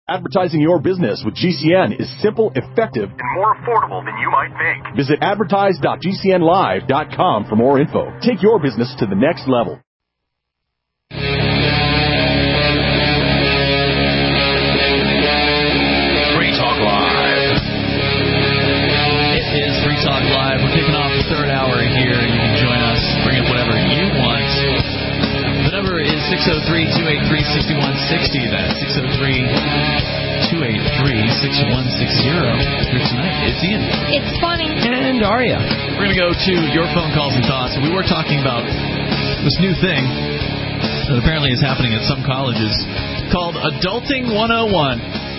Advertising your business with GCN is simple, effective, and more affordable than you might think. Visit advertise.gcnlive.com for more info. Take your business to the next level. Free Talk Live. It is Free Talk Live. We're kicking off the third hour here. You can join us. Bring up whatever you want. The number is 603-283-6160. That's 603-283-6160. Here tonight, it's Ian. It's Bonnie. And Aria. We're going to go to your phone calls and thoughts. We were talking about this new thing that apparently is happening at some colleges called Adulting 101.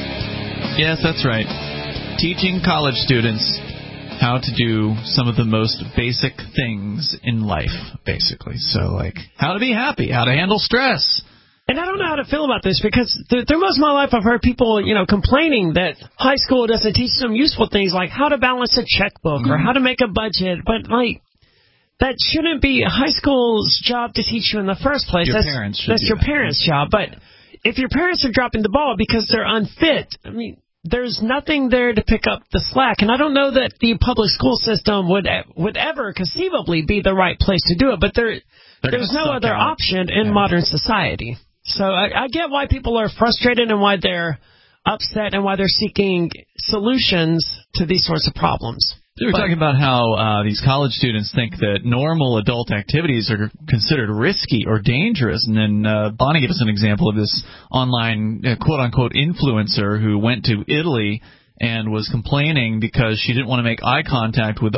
Yes, that's right. Teaching college students how to do some of the most basic things in life, basically. So, like, how to be happy, how to handle stress. And I don't know how to feel about this because through most of my life I've heard people, complaining that high school doesn't teach them useful things like how to balance a checkbook or how to make a budget. But, that shouldn't be high school's job to teach you in the first place. That's your parents' job. But if your parents are dropping the ball because they're unfit, there's nothing there to pick up the slack. And I don't know that the public school system would ever conceivably be the right place to do it. But there's no other option in modern society. So I get why people are frustrated and why they're upset and why they're seeking solutions to these sorts of problems. So we're talking about how these college students think that normal adult activities are considered risky or dangerous. And then Bonnie gave us an example of this online quote-unquote influencer who went to Italy and was complaining because she didn't want to make eye contact with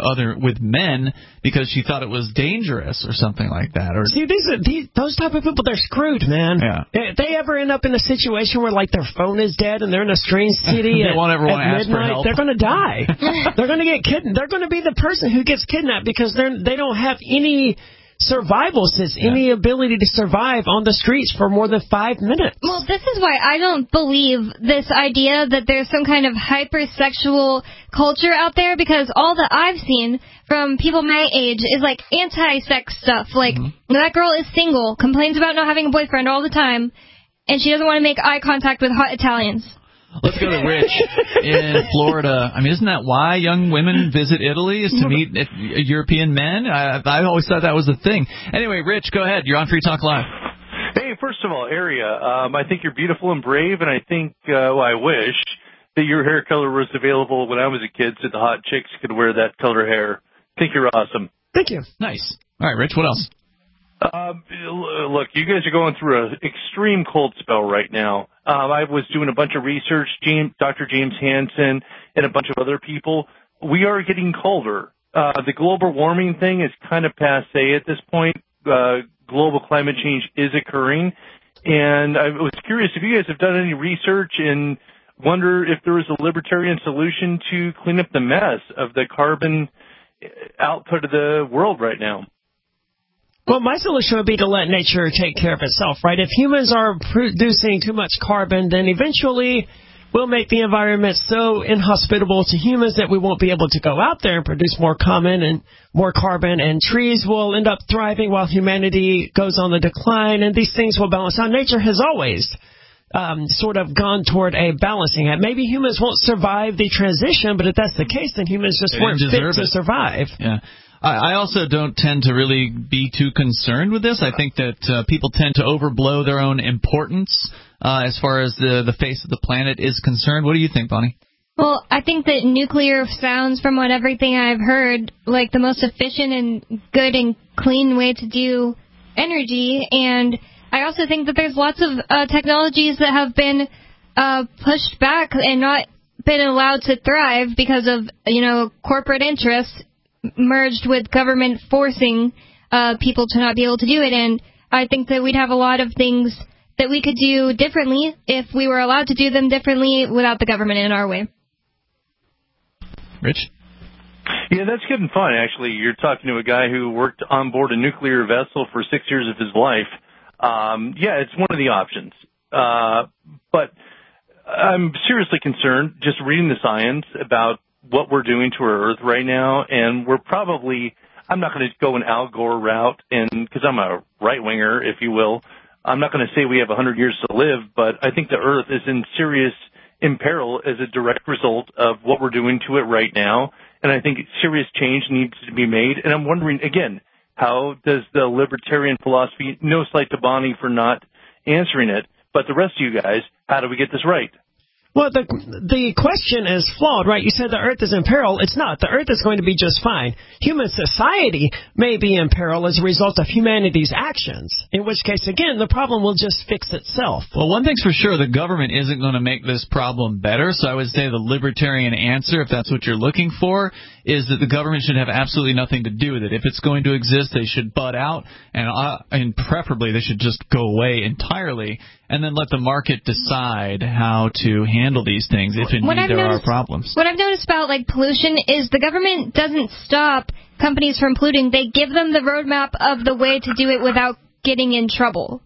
men because she thought it was dangerous or something like that. Or see, those type of people, they're screwed, man. Yeah. If they ever end up in a situation where their phone is dead and they're in a strange city they won't ever want to ask for help. They're going to die. They're going to get kidnapped. They're going to be the person who gets kidnapped because they don't have any survival sense, any ability to survive on the streets for more than 5 minutes. Well, this is why I don't believe this idea that there's some kind of hypersexual culture out there, because all that I've seen from people my age is anti-sex stuff. That girl is single, complains about not having a boyfriend all the time, and she doesn't want to make eye contact with hot Italians. Let's go to Rich in Florida. Isn't that why young women visit Italy, is to meet European men? I always thought that was the thing. Anyway, Rich, go ahead. You're on Free Talk Live. Hey, first of all, Aria, I think you're beautiful and brave, and I think, I wish that your hair color was available when I was a kid so the hot chicks could wear that color hair. I think you're awesome. Thank you. Nice. All right, Rich, what else? Look, you guys are going through an extreme cold spell right now. I was doing a bunch of research, Dr. James Hansen and a bunch of other people. We are getting colder. The global warming thing is kind of passé at this point. Global climate change is occurring. And I was curious if you guys have done any research and wonder if there is a libertarian solution to clean up the mess of the carbon output of the world right now. Well, my solution would be to let nature take care of itself, right? If humans are producing too much carbon, then eventually we'll make the environment so inhospitable to humans that we won't be able to go out there and produce more carbon, and trees will end up thriving while humanity goes on the decline, and these things will balance out. Nature has always sort of gone toward a balancing act. Maybe humans won't survive the transition, but if that's the case, then humans just weren't fit to survive. Yeah. I also don't tend to really be too concerned with this. I think that people tend to overblow their own importance as far as the face of the planet is concerned. What do you think, Bonnie? Well, I think that nuclear sounds, from everything I've heard, like the most efficient and good and clean way to do energy. And I also think that there's lots of technologies that have been pushed back and not been allowed to thrive because of, corporate interests merged with government forcing people to not be able to do it. And I think that we'd have a lot of things that we could do differently if we were allowed to do them differently without the government in our way. Rich? Yeah, that's good and fun, actually. You're talking to a guy who worked on board a nuclear vessel for 6 years of his life. Yeah, it's one of the options. But I'm seriously concerned, just reading the science, about what we're doing to our Earth right now, and we're probably, I'm not going to go an Al Gore route, and because I'm a right-winger, if you will, I'm not going to say we have 100 years to live, but I think the Earth is in serious in peril as a direct result of what we're doing to it right now. And I think serious change needs to be made. And I'm wondering, again, how does the libertarian philosophy, no slight to Bonnie for not answering it, but the rest of you guys, how do we get this right? Well, the question is flawed, right? You said the Earth is in peril. It's not. The Earth is going to be just fine. Human society may be in peril as a result of humanity's actions, in which case, again, the problem will just fix itself. Well, one thing's for sure, the government isn't going to make this problem better, so I would say the libertarian answer, if that's what you're looking for, is that the government should have absolutely nothing to do with it. If it's going to exist, they should butt out, and preferably they should just go away entirely, and then let the market decide how to handle these things if indeed there are problems. What I've noticed about pollution is the government doesn't stop companies from polluting. They give them the roadmap of the way to do it without getting in trouble.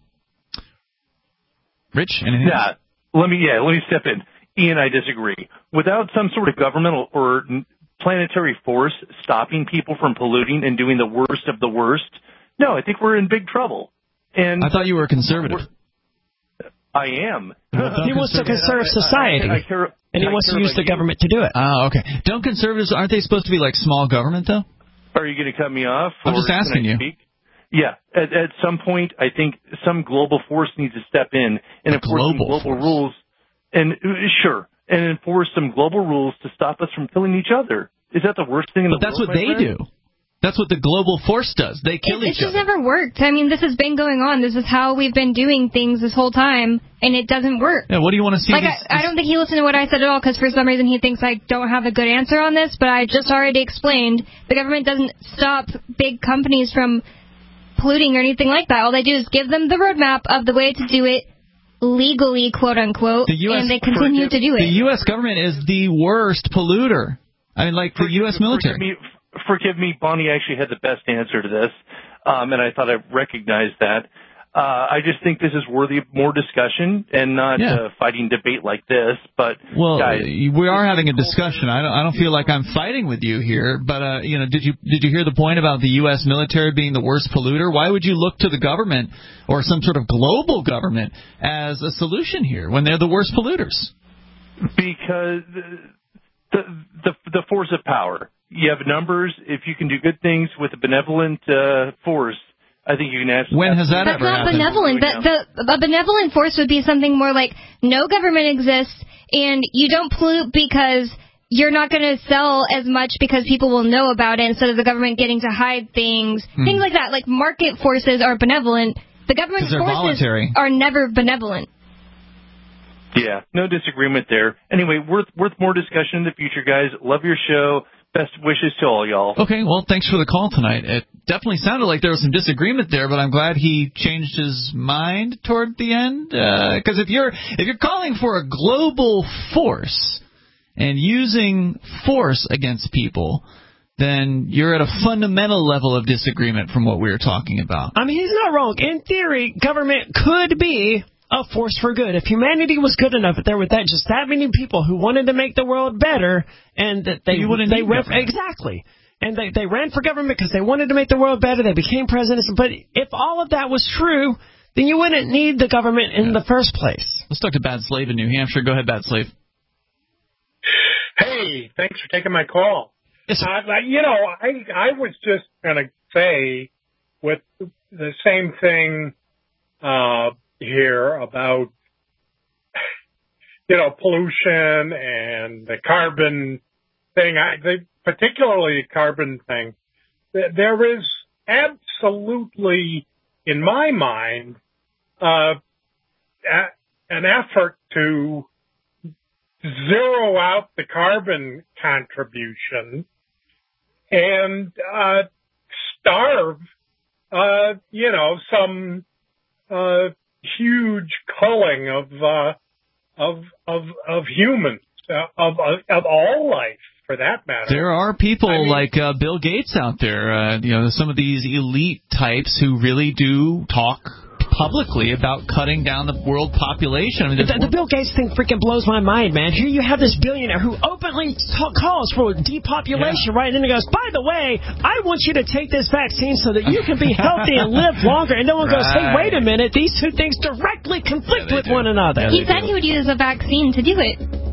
Rich, anything else? Let me step in. Ian, I disagree. Without some sort of governmental or planetary force stopping people from polluting and doing the worst of the worst, no, I think we're in big trouble. And I thought you were a conservative. I am. He wants to conserve society, and he wants to use the government to do it. Oh, okay. Don't conservatives, aren't they supposed to be like small government, though? Are you going to cut me off? I'm just asking you. Speak? Yeah. At some point, I think some global force needs to step in and enforce some global rules. And enforce some global rules to stop us from killing each other. Is that the worst thing in the world? But that's what they do. That's what the global force does. They kill each other. It just never worked. I mean, this has been going on. This is how we've been doing things this whole time, and it doesn't work. Yeah, what do you want to see? I don't think he listened to what I said at all, because for some reason he thinks I don't have a good answer on this, but I just already explained. The government doesn't stop big companies from polluting or anything like that. All they do is give them the roadmap of the way to do it legally, quote-unquote, and they continue to do it. The U.S. government is the worst polluter. I mean, like the U.S. military. Forgive me, Bonnie actually had the best answer to this, and I thought I recognized that. I just think this is worthy of more discussion and not fighting debate like this. But guys, we are having a discussion. I don't feel like I'm fighting with you here. But did you hear the point about the U.S. military being the worst polluter? Why would you look to the government or some sort of global government as a solution here when they're the worst polluters? Because the force of power. You have numbers. If you can do good things with a benevolent force, I think you can ask. When has that ever happened? That's not benevolent. A benevolent force would be something more like no government exists, and you don't pollute because you're not going to sell as much because people will know about it instead of the government getting to hide things. Things like that. Like market forces are benevolent. The government forces are never benevolent. Yeah, no disagreement there. Anyway, worth more discussion in the future, guys. Love your show. Best wishes to all y'all. Okay, well, thanks for the call tonight. It definitely sounded like there was some disagreement there, but I'm glad he changed his mind toward the end. Because if you're calling for a global force and using force against people, then you're at a fundamental level of disagreement from what we were talking about. I mean, he's not wrong. In theory, government could be a force for good. If humanity was good enough, there were just that many people who wanted to make the world better, and that they exactly, and they ran for government because they wanted to make the world better. They became presidents. But if all of that was true, then you wouldn't need the government in the first place. Let's talk to Bad Slave in New Hampshire. Go ahead, Bad Slave. Hey, thanks for taking my call. Yes, I was just going to say with the same thing here about, pollution and the carbon thing, particularly the carbon thing. There is absolutely, in my mind, an effort to zero out the carbon contribution and starve, some huge culling of humans, of all life, for that matter. There are people like Bill Gates out there, some of these elite types who really do talk publicly about cutting down the world population. I mean, the Bill Gates thing freaking blows my mind, man. Here you have this billionaire who openly calls for depopulation, right? And then he goes, by the way, I want you to take this vaccine so that you can be healthy and live longer. And no one goes, hey, wait a minute, these two things directly conflict with one another. He said he would use a vaccine to do it.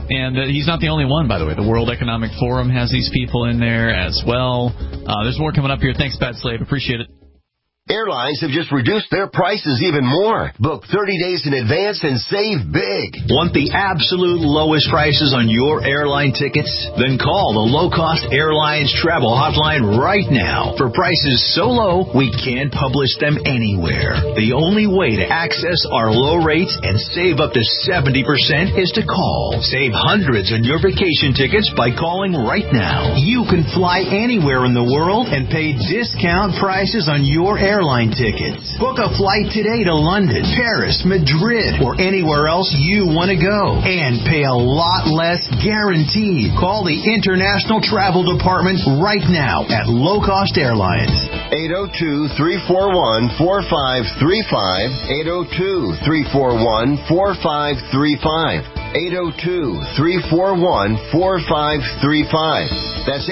And he's not the only one, by the way. The World Economic Forum has these people in there as well. There's more coming up here. Thanks, Pat Slave. Appreciate it. Airlines have just reduced their prices even more. Book 30 days in advance and save big. Want the absolute lowest prices on your airline tickets? Then call the Low Cost Airlines Travel Hotline right now. For prices so low, we can't publish them anywhere. The only way to access our low rates and save up to 70% is to call. Save hundreds on your vacation tickets by calling right now. You can fly anywhere in the world and pay discount prices on your airline tickets. Book a flight today to London, Paris, Madrid, or anywhere else you want to go. And pay a lot less guaranteed. Call the International Travel Department right now at Low Cost Airlines. 802-341-4535. 802-341-4535. 802-341-4535. That's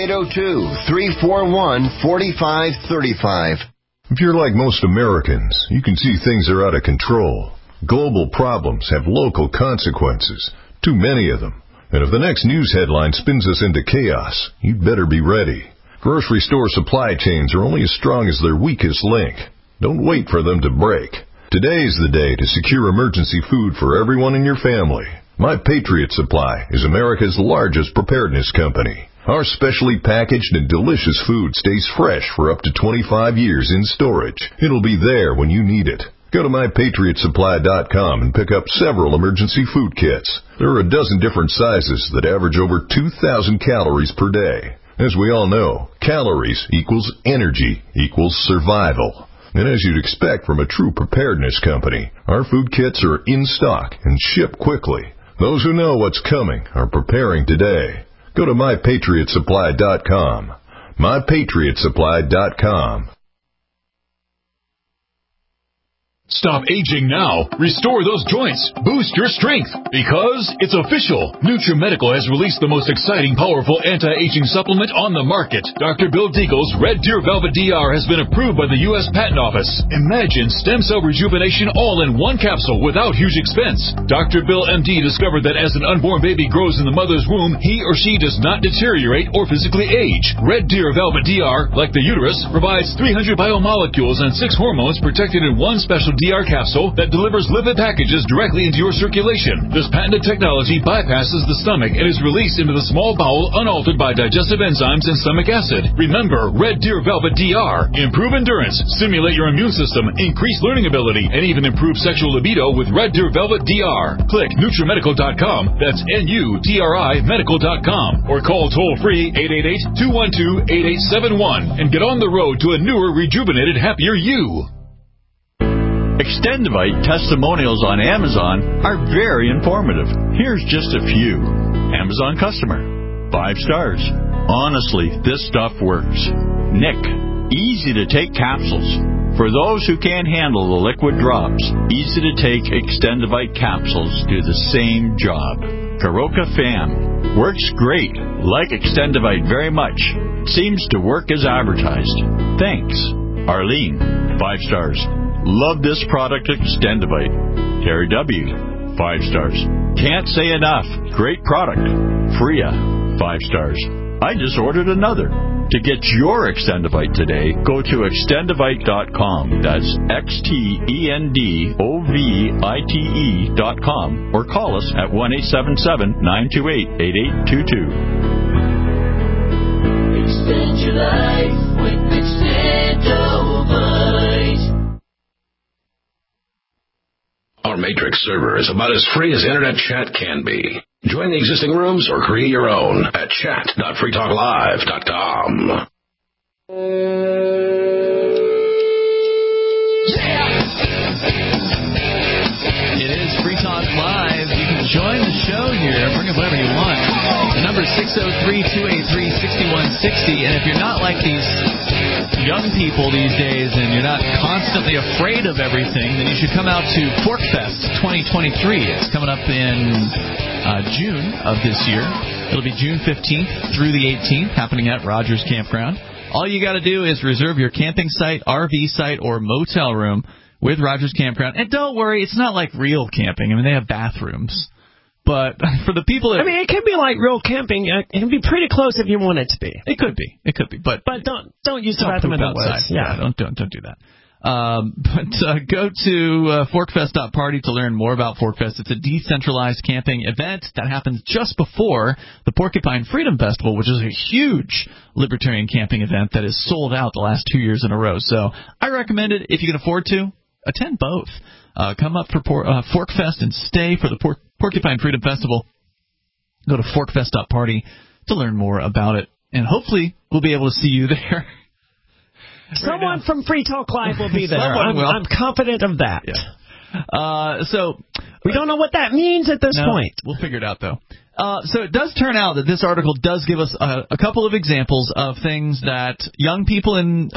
802-341-4535. If you're like most Americans, you can see things are out of control. Global problems have local consequences, too many of them. And if the next news headline spins us into chaos, you'd better be ready. Grocery store supply chains are only as strong as their weakest link. Don't wait for them to break. Today's the day to secure emergency food for everyone in your family. My Patriot Supply is America's largest preparedness company. Our specially packaged and delicious food stays fresh for up to 25 years in storage. It'll be there when you need it. Go to MyPatriotSupply.com and pick up several emergency food kits. There are a dozen different sizes that average over 2,000 calories per day. As we all know, calories equals energy equals survival. And as you'd expect from a true preparedness company, our food kits are in stock and ship quickly. Those who know what's coming are preparing today. Go to MyPatriotSupply.com. MyPatriotSupply.com. Stop aging now. Restore those joints. Boost your strength. Because it's official. NutriMedical has released the most exciting, powerful anti-aging supplement on the market. Dr. Bill Deagle's Red Deer Velvet DR has been approved by the U.S. Patent Office. Imagine stem cell rejuvenation all in one capsule without huge expense. Dr. Bill MD discovered that as an unborn baby grows in the mother's womb, he or she does not deteriorate or physically age. Red Deer Velvet DR, like the uterus, provides 300 biomolecules and 6 hormones protected in one special DR capsule that delivers lipid packages directly into your circulation. This patented technology bypasses the stomach and is released into the small bowel unaltered by digestive enzymes and stomach acid. Remember, Red Deer Velvet DR. Improve endurance, stimulate your immune system, increase learning ability, and even improve sexual libido with Red Deer Velvet DR. Click NutriMedical.com, that's NUTRI Medical.com, or call toll-free 888-212-8871 and get on the road to a newer, rejuvenated, happier you. Extendivite testimonials on Amazon are very informative. Here's just a few. Amazon customer. 5 stars. Honestly, this stuff works. Nick. Easy to take capsules. For those who can't handle the liquid drops, easy to take Extendivite capsules do the same job. Karoka Fam. Works great. Like Extendivite very much. Seems to work as advertised. Thanks. Arlene. 5 stars. Love this product, Extendivite. Terry W. 5 stars. Can't say enough. Great product. Freya. 5 stars. I just ordered another. To get your Extendivite today, go to Extendivite.com. That's XTENDOVITE.com. Or call us at 1-877-928-8822. Extend your life with Extendovite. Our Matrix server is about as free as internet chat can be. Join the existing rooms or create your own at chat.freetalklive.com. It is Free Talk Live. You can join the show here. Bring up whatever you want. The number is 603-283-6160. And if you're not like these young people these days and you're not constantly afraid of everything, then you should come out to Forkfest 2023. It's coming up in June of this year. It'll be June 15th through the 18th, happening at Rogers Campground. All you got to do is reserve your camping site, RV site, or motel room with Rogers Campground. And don't worry, it's not like real camping. I mean, they have bathrooms. But for the people that... I mean, it can be like real camping. It can be pretty close if you want it to be. It could be. But don't use the bathroom in the woods. Yeah, don't do that. Go to forkfest.party to learn more about Forkfest. It's a decentralized camping event that happens just before the Porcupine Freedom Festival, which is a huge libertarian camping event that is sold out the last 2 years in a row. So I recommend it if you can afford to. Attend both. Come up for Forkfest and stay for the Porcupine Freedom Festival. Go to forkfest.party to learn more about it. And hopefully we'll be able to see you there. Someone from Free Talk Live will be there. I'm confident of that. Yeah. So we don't know what that means at this point. We'll figure it out, though. So it does turn out that this article does give us a couple of examples of things that young people in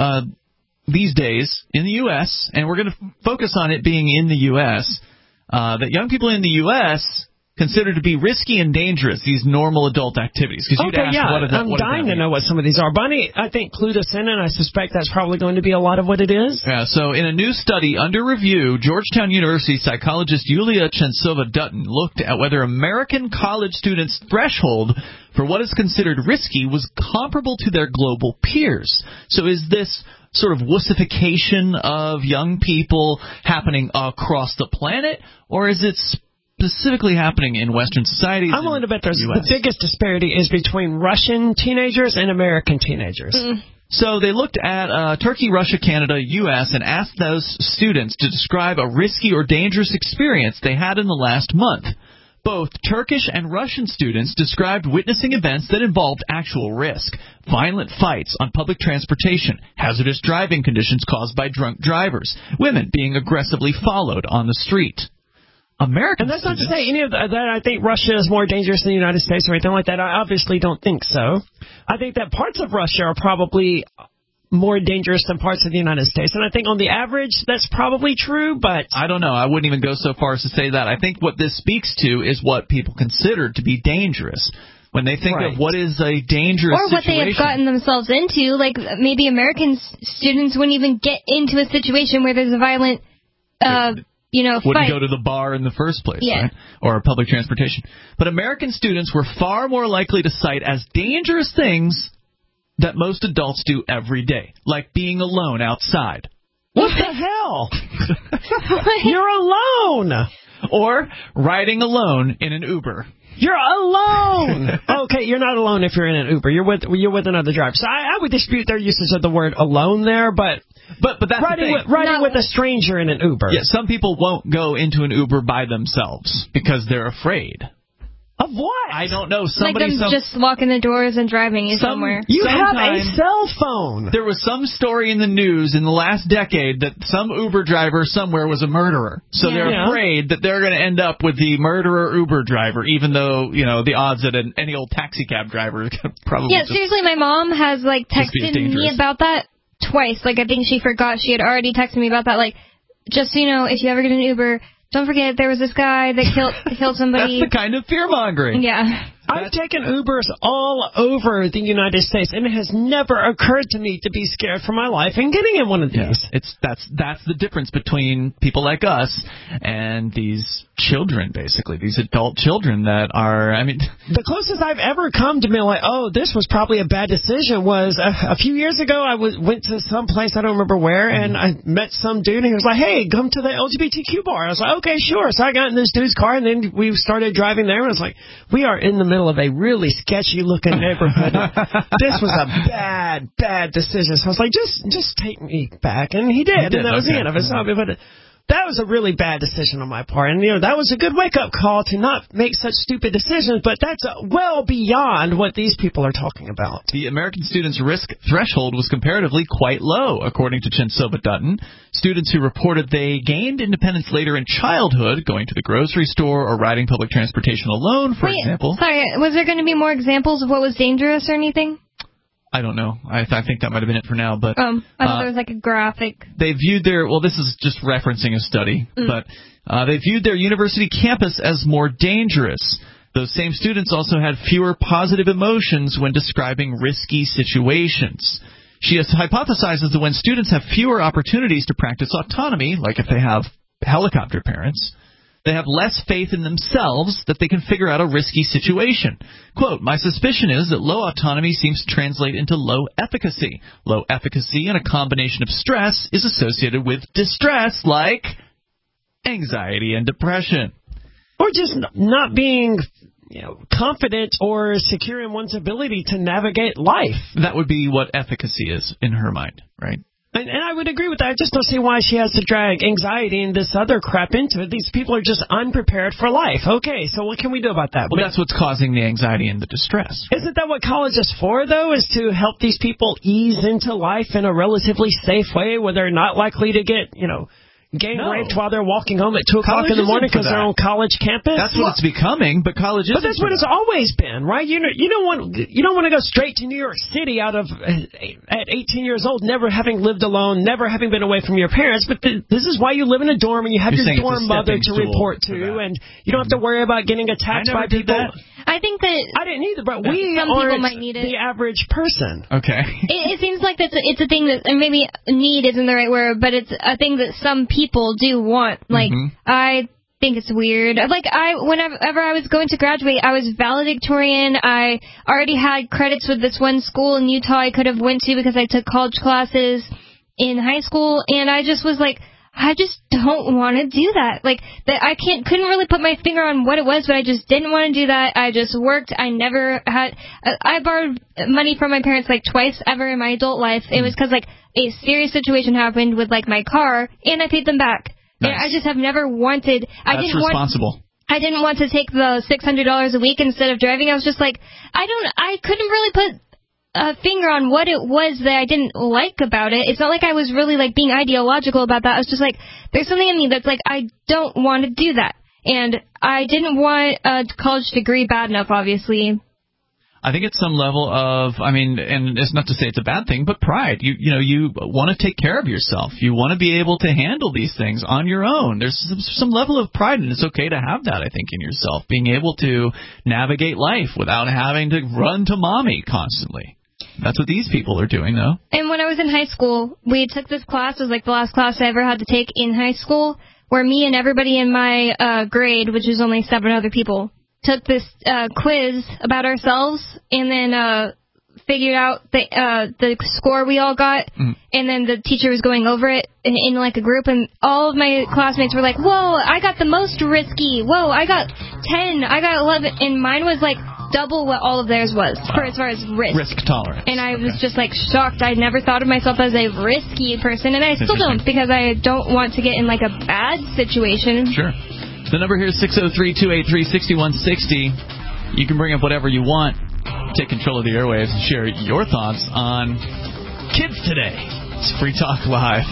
these days in the U.S., and we're going to focus on it being in the U.S., that young people in the U.S. consider to be risky and dangerous, these normal adult activities. I'm dying to know what some of these are. Bonnie, I think, clued us in, and I suspect that's probably going to be a lot of what it is. Yeah, so in a new study under review, Georgetown University psychologist Yulia Chentsova-Dutton looked at whether American college students' threshold for what is considered risky was comparable to their global peers. So is this sort of wussification of young people happening across the planet, or is it specifically happening in Western societies? I'm willing to bet the biggest disparity is between Russian teenagers and American teenagers. So they looked at Turkey, Russia, Canada, U.S., and asked those students to describe a risky or dangerous experience they had in the last month. Both Turkish and Russian students described witnessing events that involved actual risk, violent fights on public transportation, hazardous driving conditions caused by drunk drivers, women being aggressively followed on the street. American And that's not to say any of that I think Russia is more dangerous than the United States or anything like that. I obviously don't think so. I think that parts of Russia are probably more dangerous than parts of the United States. And I think on the average, that's probably true, but I don't know. I wouldn't even go so far as to say that. I think what this speaks to is what people consider to be dangerous. When they think of what is a dangerous situation. Or what they have gotten themselves into. Like, maybe American students wouldn't even get into a situation where there's a violent wouldn't fight. go to the bar in the first place, right? Or public transportation. But American students were far more likely to cite as dangerous things that most adults do every day, like being alone outside. What the hell? You're alone! Or riding alone in an Uber. You're alone! Okay, you're not alone if you're in an Uber. You're with another driver. So I would dispute their usage of the word alone there, but that's riding with a stranger in an Uber. Yeah, some people won't go into an Uber by themselves because they're afraid. Of what? I don't know. Just locking the doors and driving you somewhere. You have a cell phone. There was some story in the news in the last decade that some Uber driver somewhere was a murderer. So they're afraid that they're going to end up with the murderer Uber driver, even though, the odds that any old taxi cab driver probably seriously, my mom has, texted me about that twice. I think she forgot she had already texted me about that. Just so you know, if you ever get an Uber, don't forget there was this guy that killed somebody. That's the kind of fear-mongering. Yeah. I've taken Ubers all over the United States, and it has never occurred to me to be scared for my life in getting in one of these. That's the difference between people like us and these children, basically, these adult children that are, The closest I've ever come to being this was probably a bad decision was a few years ago I went to some place, I don't remember where, and I met some dude, and he was like, hey, come to the LGBTQ bar. I was like, okay, sure. So I got in this dude's car, and then we started driving there, and I was like, we are in the middle of a really sketchy-looking neighborhood. This was a bad decision. So I was like, just take me back. And he did, and that was the end of it. So, but that was a really bad decision on my part. And, that was a good wake-up call to not make such stupid decisions, but that's well beyond what these people are talking about. The American students' risk threshold was comparatively quite low, according to Chentsova-Dutton. Students who reported they gained independence later in childhood, going to the grocery store or riding public transportation alone, for example. Sorry, was there going to be more examples of what was dangerous or anything? I don't know. I think that might have been it for now. But I thought there was a graphic. They viewed this is just referencing a study, but they viewed their university campus as more dangerous. Those same students also had fewer positive emotions when describing risky situations. She hypothesizes that when students have fewer opportunities to practice autonomy, like if they have helicopter parents, They have less faith in themselves that they can figure out a risky situation. Quote, my suspicion is that low autonomy seems to translate into low efficacy. Low efficacy and a combination of stress is associated with distress like anxiety and depression. Or just not being confident or secure in one's ability to navigate life. That would be what efficacy is in her mind, right? And I would agree with that. I just don't see why she has to drag anxiety and this other crap into it. These people are just unprepared for life. Okay, so what can we do about that? Well, that's what's causing the anxiety and the distress. Right? Isn't that what college is for, though, is to help these people ease into life in a relatively safe way where they're not likely to get, gang raped while they're walking home at 2 o'clock in the morning because they're on college campus? That's what it's becoming, but college isn't. But that's what it's always been, right? You don't want to go straight to New York City at 18 years old, never having lived alone, never having been away from your parents. But this is why you live in a dorm and you have your dorm mother to report to, and you don't have to worry about getting attacked by people. I think that I didn't either, but we some people might need it. The average person. Okay. It seems like it's a thing that, and maybe need isn't the right word, but it's a thing that some people do want. Like, I think it's weird. Like, whenever I was going to graduate, I was valedictorian. I already had credits with this one school in Utah I could have went to because I took college classes in high school, and I just was like, I just don't want to do that. Like, I couldn't really put my finger on what it was, but I just didn't want to do that. I just worked. I borrowed money from my parents like twice ever in my adult life. It was because like a serious situation happened with like my car, and I paid them back. Nice. And I just have never wanted. That's responsible. I didn't want to take the $600 a week instead of driving. I was just like, I couldn't really put a finger on what it was that I didn't like about it. It's not like I was really like being ideological about that. I was just like, there's something in me that's like, I don't want to do that. And I didn't want a college degree bad enough, obviously. I think it's some level of, and it's not to say it's a bad thing, but pride. You want to take care of yourself. You want to be able to handle these things on your own. There's some level of pride, and it's okay to have that, I think, in yourself. Being able to navigate life without having to run to mommy constantly. That's what these people are doing, though. And when I was in high school, we took this class. It was like the last class I ever had to take in high school, where me and everybody in my grade, which was only 7 other people, took this quiz about ourselves and then figured out the score we all got. And then the teacher was going over it in like a group, and all of my classmates were like, whoa, I got the most risky. Whoa, I got 10. I got 11. And mine was like double what all of theirs was for as far as risk. Risk tolerance. And I was just like shocked. I never thought of myself as a risky person, and I still don't, because I don't want to get in like a bad situation. Sure. The number here is 603-283-6160. You can bring up whatever you want. Take control of the airwaves and share your thoughts on Kids Today. It's Free Talk Live.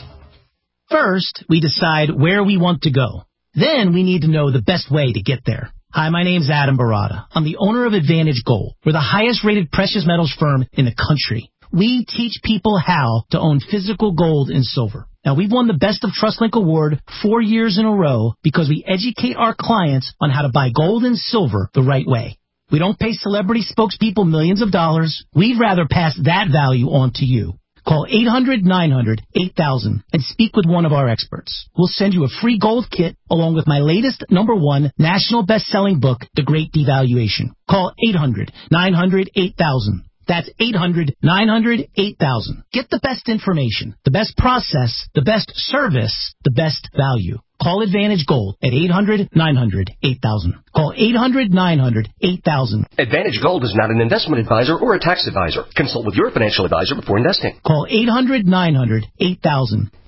First, we decide where we want to go. Then we need to know the best way to get there. Hi, my name's Adam Barada. I'm the owner of Advantage Gold. We're the highest-rated precious metals firm in the country. We teach people how to own physical gold and silver. Now, we've won the Best of TrustLink Award 4 years in a row because we educate our clients on how to buy gold and silver the right way. We don't pay celebrity spokespeople millions of dollars. We'd rather pass that value on to you. Call 800-900-8000 and speak with one of our experts. We'll send you a free gold kit along with my latest #1 national best-selling book, The Great Devaluation. Call 800-900-8000. That's 800-900-8000. Get the best information, the best process, the best service, the best value. Call Advantage Gold at 800-900-8000. Call 800-900-8000. Advantage Gold is not an investment advisor or a tax advisor. Consult with your financial advisor before investing. Call 800-900-8000.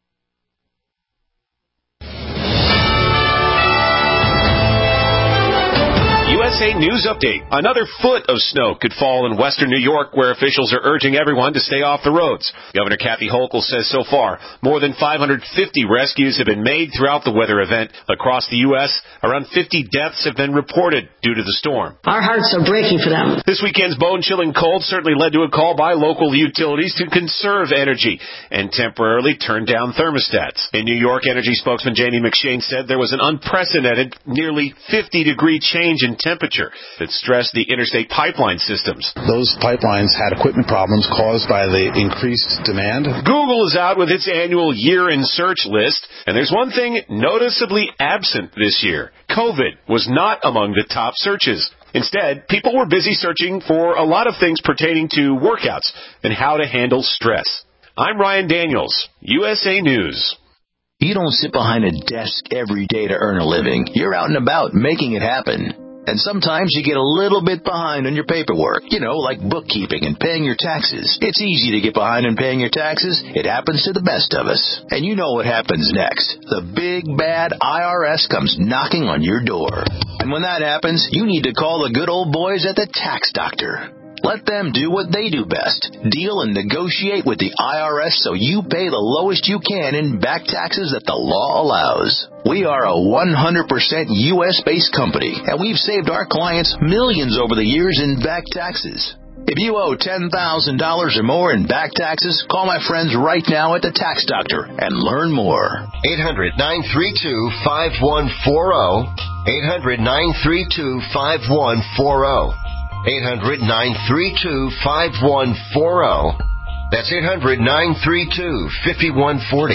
USA News Update. Another foot of snow could fall in western New York, where officials are urging everyone to stay off the roads. Governor Kathy Hochul says so far, more than 550 rescues have been made throughout the weather event. Across the U.S., around 50 deaths have been reported due to the storm. Our hearts are breaking for them. This weekend's bone-chilling cold certainly led to a call by local utilities to conserve energy and temporarily turn down thermostats. In New York, energy spokesman Jamie McShane said there was an unprecedented, nearly 50-degree change in temperature temperature that stressed the interstate pipeline systems. Those pipelines had equipment problems caused by the increased demand. Google is out with its annual year-in search list, and there's one thing noticeably absent this year. COVID was not among the top searches. Instead, people were busy searching for a lot of things pertaining to workouts and how to handle stress. I'm Ryan Daniels, USA News. You don't sit behind a desk every day to earn a living. You're out and about making it happen. And sometimes you get a little bit behind on your paperwork, like bookkeeping and paying your taxes. It's easy to get behind on paying your taxes. It happens to the best of us. And you know what happens next. The big, bad IRS comes knocking on your door. And when that happens, you need to call the good old boys at the Tax Doctor. Let them do what they do best. Deal and negotiate with the IRS so you pay the lowest you can in back taxes that the law allows. We are a 100% U.S.-based company, and we've saved our clients millions over the years in back taxes. If you owe $10,000 or more in back taxes, call my friends right now at the Tax Doctor and learn more. 800-932-5140. 800-932-5140. 800-932-5140. That's 800-932-5140.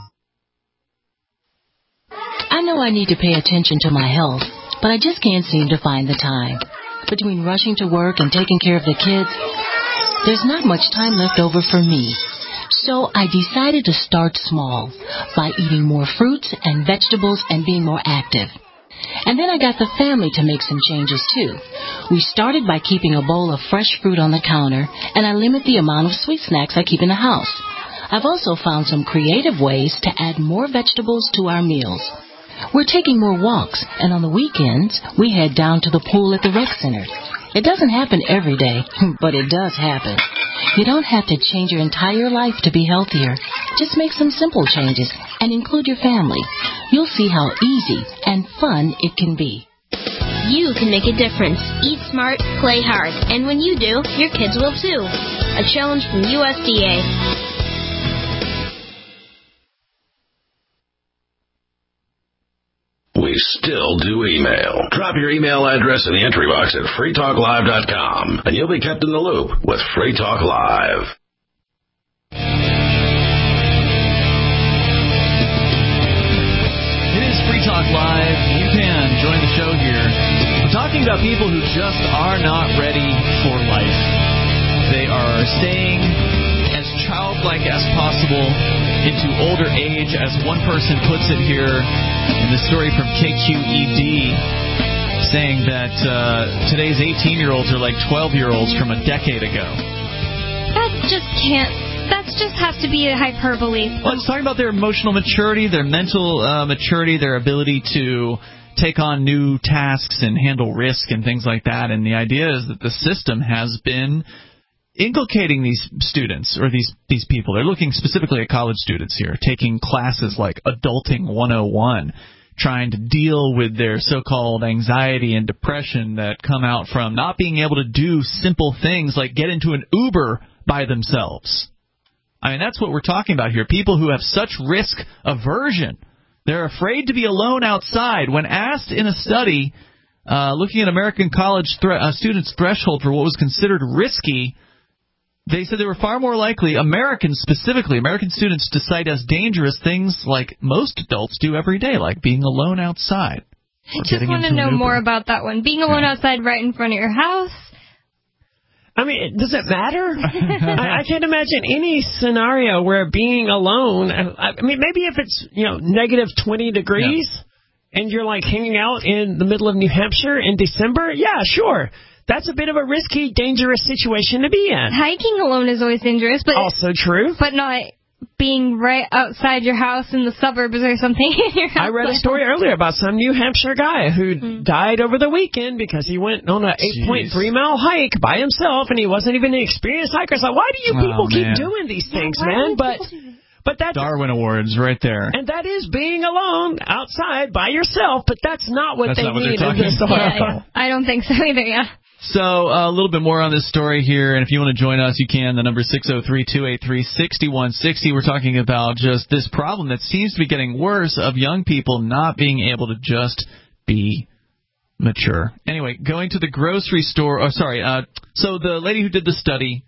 I know I need to pay attention to my health, but I just can't seem to find the time. Between rushing to work and taking care of the kids, there's not much time left over for me. So I decided to start small by eating more fruits and vegetables and being more active. And then I got the family to make some changes, too. We started by keeping a bowl of fresh fruit on the counter, and I limit the amount of sweet snacks I keep in the house. I've also found some creative ways to add more vegetables to our meals. We're taking more walks, and on the weekends, we head down to the pool at the rec center. It doesn't happen every day, but it does happen. You don't have to change your entire life to be healthier. Just make some simple changes and include your family. You'll see how easy and fun it can be. You can make a difference. Eat smart, play hard. And when you do, your kids will too. A challenge from USDA. We still do email. Drop your email address in the entry box at freetalklive.com, and you'll be kept in the loop with Free Talk Live. It is Free Talk Live. You can join the show here. We're talking about people who just are not ready for life. They are staying as childlike as possible into older age, as one person puts it here in the story from KQED, saying that today's 18-year-olds are like 12-year-olds from a decade ago. That just has to be a hyperbole. Well, it's talking about their emotional maturity, their mental maturity, their ability to take on new tasks and handle risk and things like that. And the idea is that the system has been inculcating these students or these people. They're looking specifically at college students here, taking classes like Adulting 101, trying to deal with their so-called anxiety and depression that come out from not being able to do simple things like get into an Uber by themselves. I mean, that's what we're talking about here. People who have such risk aversion. They're afraid to be alone outside. When asked in a study looking at American college students' threshold for what was considered risky, they said they were far more likely, Americans specifically, American students, to cite as dangerous things like most adults do every day, like being alone outside. I just want to know more about that one. Being alone outside right in front of your house. I mean, does it matter? I can't imagine any scenario where being alone, I mean, maybe if it's, negative 20 degrees and you're like hanging out in the middle of New Hampshire in December, yeah, sure. That's a bit of a risky, dangerous situation to be in. Hiking alone is always dangerous, but also true. But not being right outside your house in the suburbs or something in your house. I read a story earlier about some New Hampshire guy who died over the weekend because he went on an 8.3-mile hike by himself, and he wasn't even an experienced hiker. So why do you people keep doing these things, man? But that's Darwin Awards right there. And that is being alone outside by yourself, but that's not what they need in this article. I don't think so either, yeah. So a little bit more on this story here, and if you want to join us, you can. The number is 603-283-6160. We're talking about just this problem that seems to be getting worse of young people not being able to just be mature. Anyway, going to the grocery store. So the lady who did the study.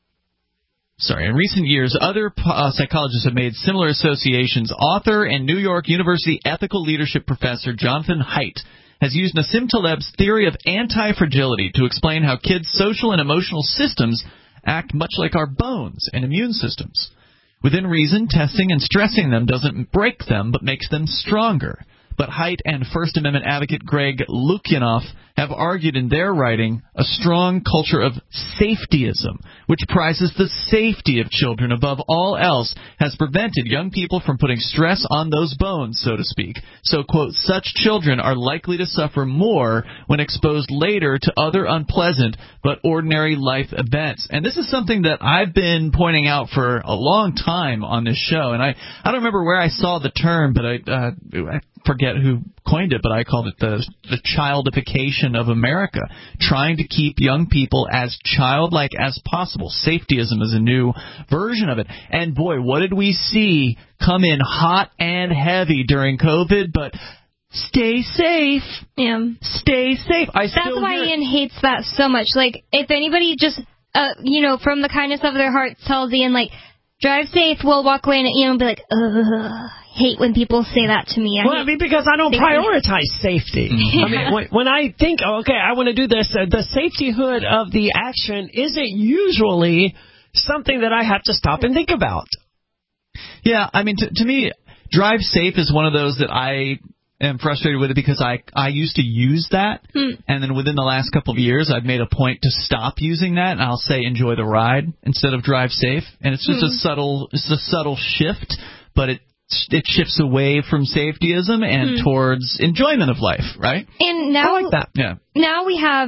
In recent years, other psychologists have made similar associations. Author and New York University ethical leadership professor Jonathan Haidt has used Nassim Taleb's theory of anti-fragility to explain how kids' social and emotional systems act much like our bones and immune systems. Within reason, testing and stressing them doesn't break them, but makes them stronger. But Haidt and First Amendment advocate Greg Lukianoff have argued in their writing a strong culture of safetyism, which prizes the safety of children above all else, has prevented young people from putting stress on those bones, so to speak. So, quote, such children are likely to suffer more when exposed later to other unpleasant but ordinary life events. And this is something that I've been pointing out for a long time on this show. And I don't remember where I saw the term, but I forget who coined it, but I called it the childification of America, trying to keep young people as childlike as possible. Safetyism is a new version of it. And boy, what did we see come in hot and heavy during COVID? But stay safe. Yeah. Stay safe. That's why Ian hates that so much. Like, if anybody just, from the kindness of their hearts tells Ian, like, drive safe, we'll walk away, and Ian will be like, ugh. Hate when people say that to me. Because I don't prioritize safety. When I think, I want to do this, the safetyhood of the action isn't usually something that I have to stop and think about. Yeah, to me, drive safe is one of those that I am frustrated with it because I used to use that, and then within the last couple of years, I've made a point to stop using that, and I'll say enjoy the ride instead of drive safe, and it's just a subtle shift, but it shifts away from safetyism and towards enjoyment of life, right? And now, I like that. Yeah. Now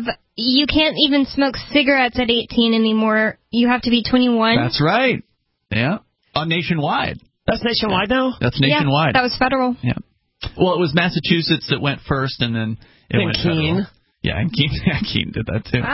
you can't even smoke cigarettes at 18 anymore. You have to be 21. That's right. Yeah. Nationwide. That's nationwide now? That's nationwide. Yeah, that was federal. Yeah. Well, it was Massachusetts that went first, and then it went Keene. federal. Yeah, and Keene did that too.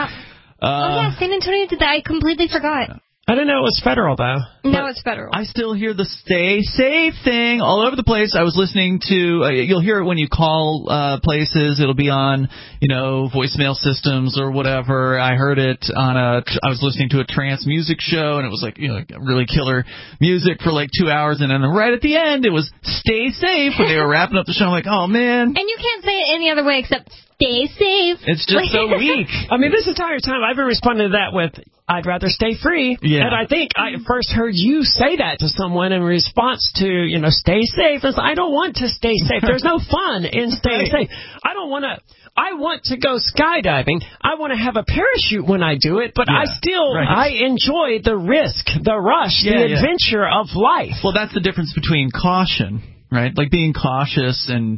Wow. San Antonio did that. I completely forgot. I didn't know it was federal, though. No, it's federal. I still hear the stay safe thing all over the place. I was listening to, you'll hear it when you call places. It'll be on, voicemail systems or whatever. I heard it I was listening to a trance music show, and it was like, really killer music for like 2 hours. And then right at the end, it was stay safe when they were wrapping up the show. I'm like, oh, man. And you can't say it any other way except stay safe. It's just so weak. This entire time, I've been responding to that with, I'd rather stay free. Yeah. And I think I first heard you say that to someone in response to, stay safe. I don't want to stay safe. There's no fun in staying safe. I want to go skydiving. I want to have a parachute when I do it, but I enjoy the risk, the rush, the adventure of life. Well, that's the difference between caution, right? Like being cautious and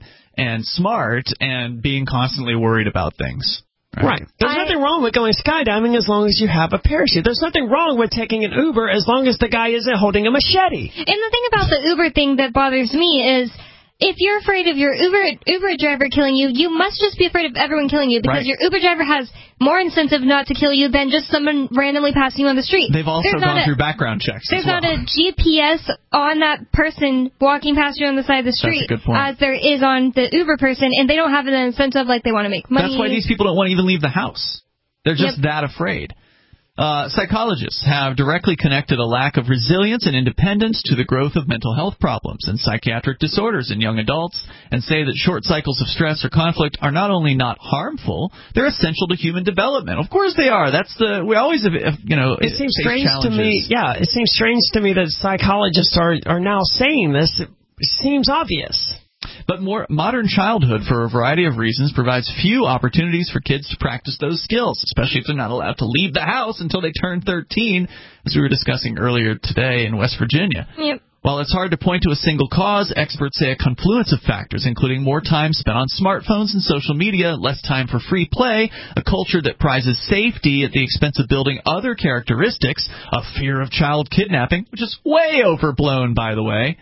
smart and being constantly worried about things. Right. There's nothing wrong with going skydiving as long as you have a parachute. There's nothing wrong with taking an Uber as long as the guy isn't holding a machete. And the thing about the Uber thing that bothers me is, if you're afraid of your Uber driver killing you, you must just be afraid of everyone killing you, because your Uber driver has more incentive not to kill you than just someone randomly passing you on the street. They've also gone through background checks. There's not a GPS on that person walking past you on the side of the street as there is on the Uber person, and they don't have an incentive like they want to make money. That's why these people don't want to even leave the house. They're just that afraid. Psychologists have directly connected a lack of resilience and independence to the growth of mental health problems and psychiatric disorders in young adults, and say that short cycles of stress or conflict are not only not harmful, they're essential to human development. Of course they are. We always have, it seems strange to me. Yeah, it seems strange to me that psychologists are now saying this. It seems obvious. But modern childhood, for a variety of reasons, provides few opportunities for kids to practice those skills, especially if they're not allowed to leave the house until they turn 13, as we were discussing earlier today in West Virginia. Yep. While it's hard to point to a single cause, experts say a confluence of factors, including more time spent on smartphones and social media, less time for free play, a culture that prizes safety at the expense of building other characteristics, a fear of child kidnapping, which is way overblown, by the way,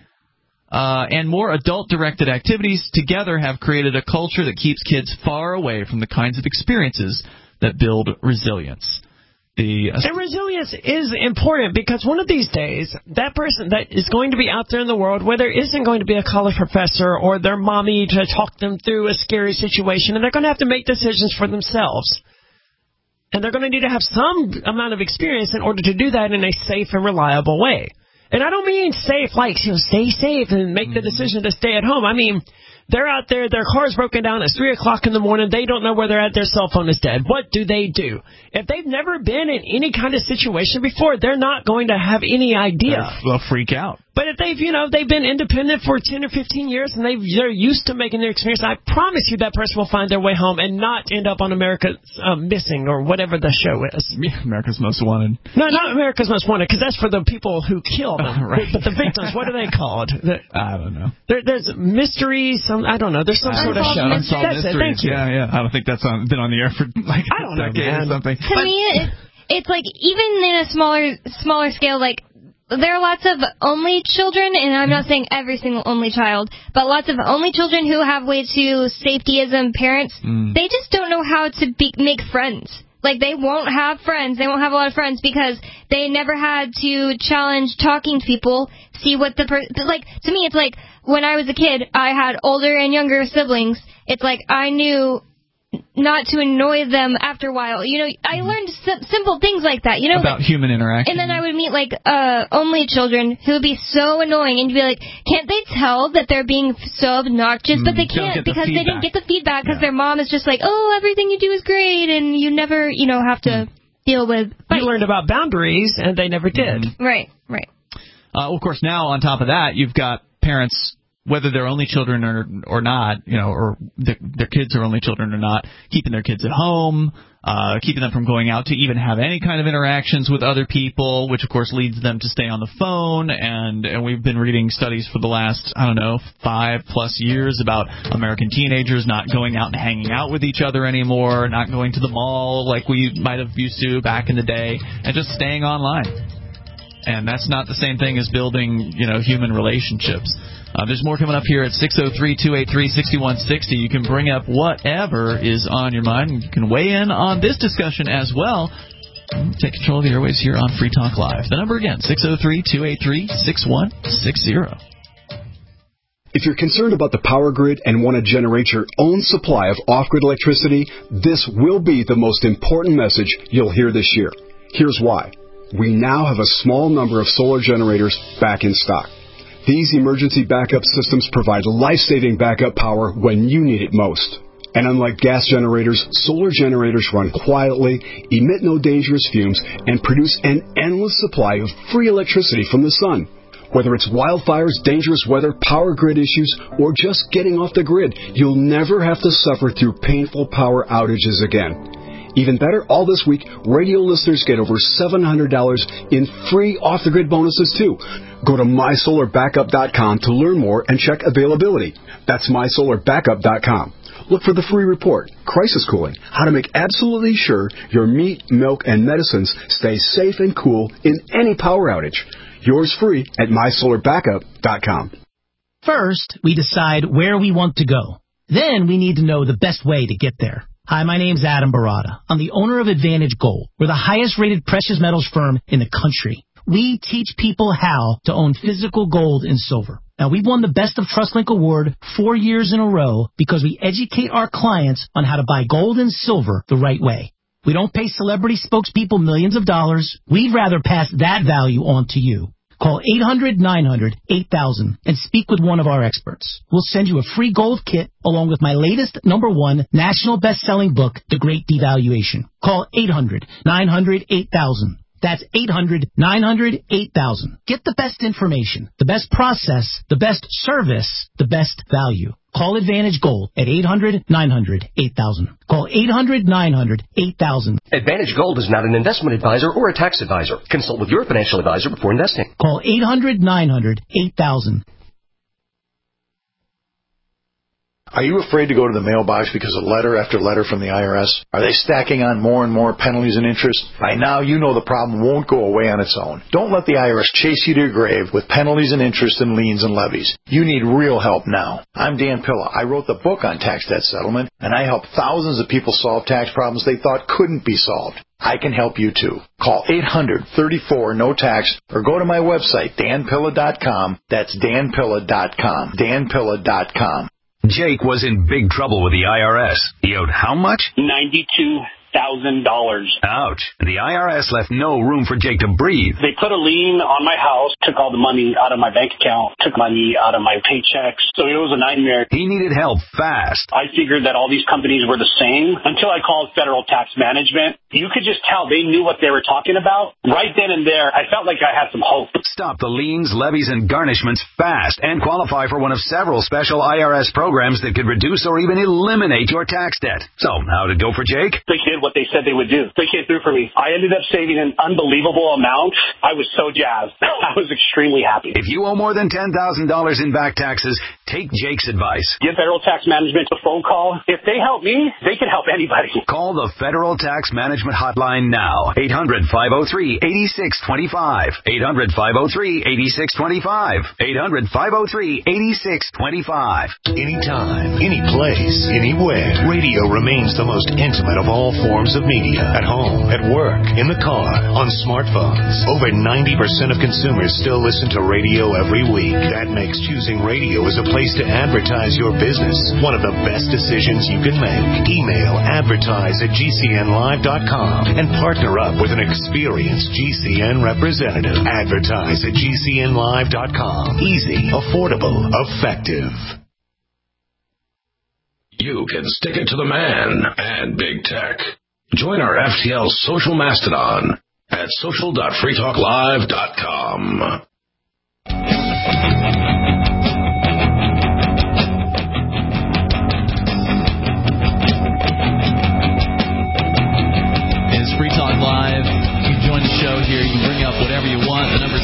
and more adult-directed activities together have created a culture that keeps kids far away from the kinds of experiences that build resilience. And resilience is important because one of these days, that person that is going to be out there in the world where there isn't going to be a college professor or their mommy to talk them through a scary situation, and they're going to have to make decisions for themselves. And they're going to need to have some amount of experience in order to do that in a safe and reliable way. And I don't mean safe like, stay safe and make the decision to stay at home. I mean, they're out there, their car's broken down, it's 3 o'clock in the morning, they don't know where they're at, their cell phone is dead. What do they do? If they've never been in any kind of situation before, they're not going to have any idea. They'll freak out. But if they've been independent for 10 or 15 years and they're used to making their experience, I promise you that person will find their way home and not end up on America's Missing or whatever the show is. America's Most Wanted. No, not America's Most Wanted, because that's for the people who kill them. Right. But the victims, what are they called? I don't know. There's mystery, I don't know. There's some sort of show. Unsolved That's Mysteries. it. Thank you. Yeah. I don't think that's been on the air for like a decade or something. To me, it's like even in a smaller scale, like there are lots of only children, and I'm not saying every single only child, but lots of only children who have way too safetyism parents. They just don't know how to make friends. Like, they won't have friends. They won't have a lot of friends because they never had to challenge talking to people, see what to me, it's like when I was a kid, I had older and younger siblings. It's like I knew not to annoy them after a while. I learned simple things like that. About human interaction. And then I would meet, only children who would be so annoying, and you'd be like, can't they tell that they're being so obnoxious? But they can't because they didn't get the feedback because their mom is just like, oh, everything you do is great, and you never, have to deal with fights. You learned about boundaries, and they never did. Right. Of course, now on top of that, you've got parents, whether they're only children or not, or their kids are only children or not, keeping their kids at home, keeping them from going out to even have any kind of interactions with other people, which of course leads them to stay on the phone. And we've been reading studies for the last, 5+ years about American teenagers not going out and hanging out with each other anymore, not going to the mall like we might have used to back in the day, and just staying online. And that's not the same thing as building, human relationships. There's more coming up here at 603-283-6160. You can bring up whatever is on your mind. You can weigh in on this discussion as well. Take control of the airwaves here on Free Talk Live. The number again, 603-283-6160. If you're concerned about the power grid and want to generate your own supply of off-grid electricity, this will be the most important message you'll hear this year. Here's why. We now have a small number of solar generators back in stock. These emergency backup systems provide life-saving backup power when you need it most. And unlike gas generators, solar generators run quietly, emit no dangerous fumes, and produce an endless supply of free electricity from the sun. Whether it's wildfires, dangerous weather, power grid issues, or just getting off the grid, you'll never have to suffer through painful power outages again. Even better, all this week, radio listeners get over $700 in free off-the-grid bonuses, too. Go to mysolarbackup.com to learn more and check availability. That's mysolarbackup.com. Look for the free report, Crisis Cooling, how to make absolutely sure your meat, milk, and medicines stay safe and cool in any power outage. Yours free at mysolarbackup.com. First, we decide where we want to go. Then we need to know the best way to get there. Hi, my name's Adam Barada. I'm the owner of Advantage Gold. We're the highest-rated precious metals firm in the country. We teach people how to own physical gold and silver. Now, we've won the Best of TrustLink Award 4 years in a row because we educate our clients on how to buy gold and silver the right way. We don't pay celebrity spokespeople millions of dollars. We'd rather pass that value on to you. Call 800-900-8000 and speak with one of our experts. We'll send you a free gold kit along with my latest #1 national best-selling book, The Great Devaluation. Call 800-900-8000. That's 800-900-8000. Get the best information, the best process, the best service, the best value. Call Advantage Gold at 800-900-8000. Call 800-900-8000. Advantage Gold is not an investment advisor or a tax advisor. Consult with your financial advisor before investing. Call 800-900-8000. Are you afraid to go to the mailbox because of letter after letter from the IRS? Are they stacking on more and more penalties and interest? By now, you know the problem won't go away on its own. Don't let the IRS chase you to your grave with penalties and interest and liens and levies. You need real help now. I'm Dan Pilla. I wrote the book on tax debt settlement, and I help thousands of people solve tax problems they thought couldn't be solved. I can help you too. Call 800-34-NO-TAX or go to my website, danpilla.com. That's danpilla.com. danpilla.com. Jake was in big trouble with the IRS. He owed how much? $92,000. Ouch. The IRS left no room for Jake to breathe. They put a lien on my house, took all the money out of my bank account, took money out of my paychecks. So it was a nightmare. He needed help fast. I figured that all these companies were the same until I called Federal Tax Management. You could just tell they knew what they were talking about. Right then and there, I felt like I had some hope. Stop the liens, levies, and garnishments fast and qualify for one of several special IRS programs that could reduce or even eliminate your tax debt. So, how'd it go for Jake? They did what they said they would do. They came through for me. I ended up saving an unbelievable amount. I was so jazzed. I was extremely happy. If you owe more than $10,000 in back taxes, take Jake's advice. Give Federal Tax Management a phone call. If they help me, they can help anybody. Call the Federal Tax Management Hotline now. 800-503-8625. 800-503-8625. 800-503-8625. Anytime, any place, anywhere. Radio remains the most intimate of all forms of media. At home, at work, in the car, on smartphones. Over 90% of consumers still listen to radio every week. That makes choosing radio as a place to advertise your business one of the best decisions you can make. Email advertise@gcnlive.com and partner up with an experienced GCN representative. Advertise@gcnlive.com. Easy, affordable, effective. You can stick it to the man and big tech. Join our FTL social mastodon at social.freetalklive.com. It's Free Talk Live. You can join the show here. You can bring up whatever you want. The number is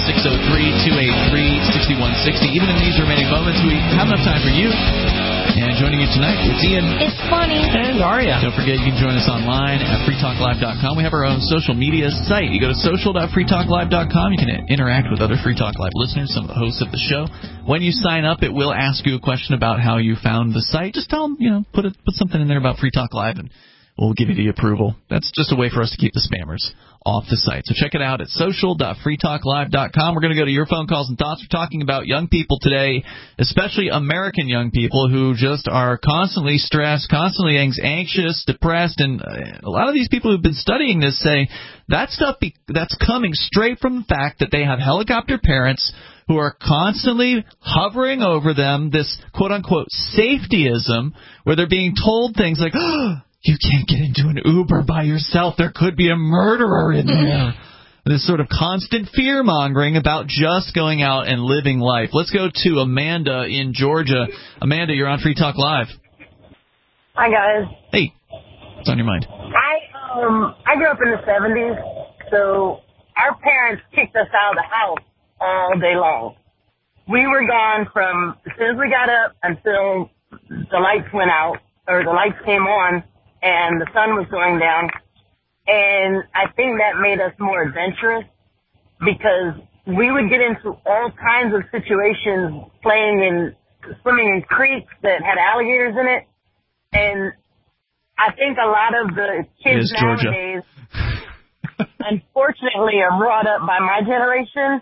603-283-6160. Even in these remaining moments, we have enough time for you. And joining you tonight, it's Ian. It's funny. And Aria. Don't forget, you can join us online at freetalklive.com. We have our own social media site. You go to social.freetalklive.com. You can interact with other Free Talk Live listeners, some of the hosts of the show. When you sign up, it will ask you a question about how you found the site. Just tell them, put something in there about Free Talk Live, and we'll give you the approval. That's just a way for us to keep the spammers off the site. So check it out at social.freetalklive.com. We're going to go to your phone calls and thoughts. We're talking about young people today, especially American young people who just are constantly stressed, constantly anxious, depressed, and a lot of these people who've been studying this say that stuff that's coming straight from the fact that they have helicopter parents who are constantly hovering over them, this quote-unquote safetyism, where they're being told things like, you can't get into an Uber by yourself. There could be a murderer in there. This sort of constant fear-mongering about just going out and living life. Let's go to Amanda in Georgia. Amanda, you're on Free Talk Live. Hi, guys. Hey. What's on your mind? I grew up in the 70s, so our parents kicked us out of the house all day long. We were gone from as soon as we got up until the lights went out, or the lights came on, and the sun was going down, and I think that made us more adventurous because we would get into all kinds of situations swimming in creeks that had alligators in it, and I think a lot of the kids nowadays, unfortunately, are brought up by my generation,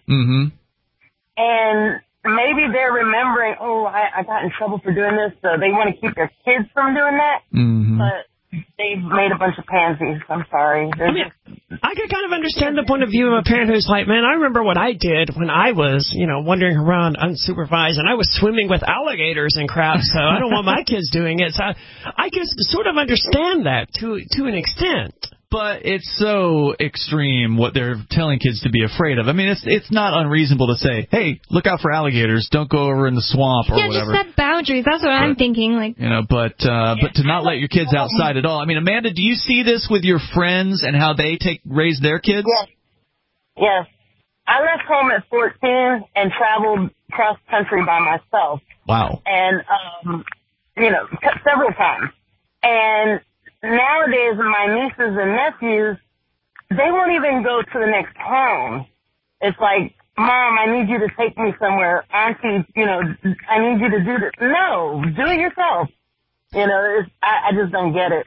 and maybe they're remembering, I got in trouble for doing this, so they want to keep their kids from doing that, but they've made a bunch of pansies. I'm sorry. I can kind of understand the point of view of a parent who's like, man, I remember what I did when I was, wandering around unsupervised, and I was swimming with alligators and crap, so I don't want my kids doing it. So I can sort of understand that to an extent. But it's so extreme what they're telling kids to be afraid of. I mean, it's not unreasonable to say, hey, look out for alligators. Don't go over in the swamp or whatever. Yeah, just set boundaries. That's what I'm thinking. But to not let your kids outside at all. I mean, Amanda, do you see this with your friends and how they raise their kids? Yes. I left home at 14 and traveled cross country by myself. Wow. And, several times. And nowadays, my nieces and nephews, they won't even go to the next town. It's like, Mom, I need you to take me somewhere. Auntie, I need you to do this. No, do it yourself. I just don't get it.